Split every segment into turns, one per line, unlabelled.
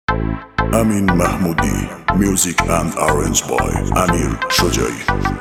Amin Mahmoudi, music and arranged by Amir Shojai.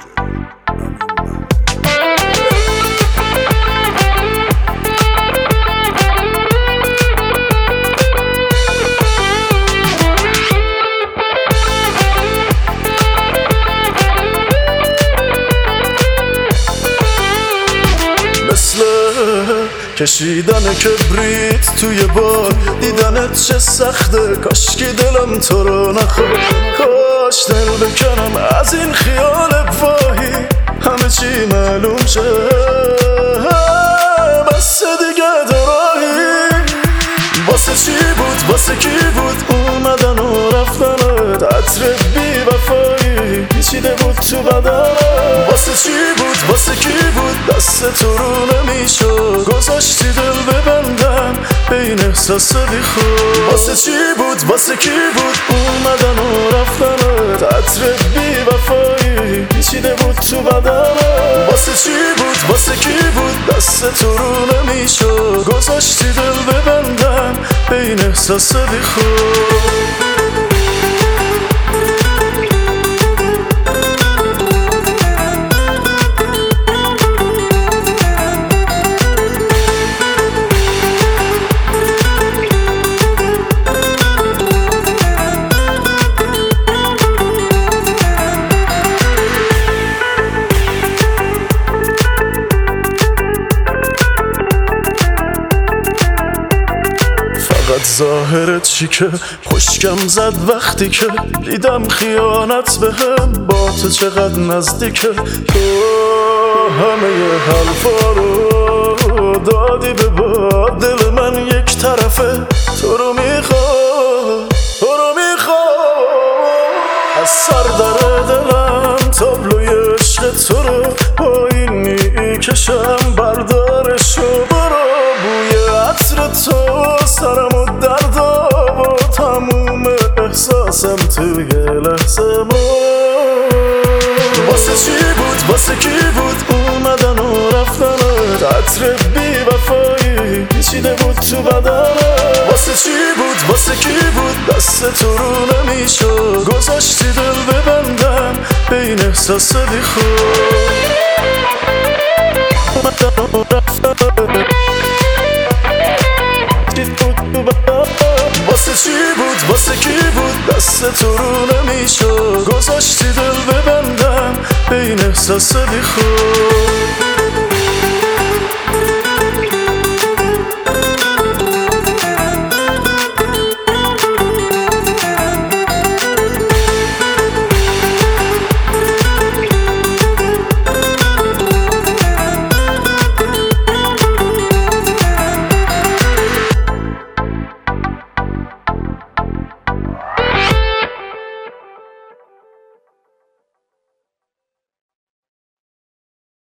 کشیدن کبریت توی بار، دیدنت چه سخته، کاش که دلم تو رو نخواد. کاش دل بکنم از این خیال واهی، همه چی معلوم شه، بس دیگه دراهی. واسه چی بود، واسه کی بود اومدن و رفتنت، عطر بی وفایی پیچیده بود تو بدنت. واسه چی بود، واسه کی بود دست تو رو نمیشد، گذاشتی دل ببندم بین احساس بی خود. واسه چی بود، واسه کی بود اومدن و رفتنت، عطر بی وفایی پیچیده بود تو بدنت. واسه چی بود، واسه کی بود دست تو رو نمیشد، گذاشتی دل ببندم بین احساس بی خود. ظاهرت چی که خشکم زد وقتی که دیدم خیانت بهم با تو چقدر نزدیکه. تو همه حرفا رو دادی به باد، دل من یک طرفه تو رو میخواد، تو رو میخواد. از سر در دلم تابلوی عشق تو رو با این میکشم، بردارشو برو. بوی عطر تو سرمو درد و تموم احساسم توی لحظه بود. واسه چی بود، واسه کی بود اومدن و رفتنت، عطر بی وفایی پیچیده بود تو بدنت. واسه چی بود، واسه کی بود دست تو رو نمیشد، گذاشتی دل ببندم بین احساس بی خود. واسه چی بود، واسه کی بود دست تو رو نمیشد، گذاشتی دل ببندم بین احساس بی خود.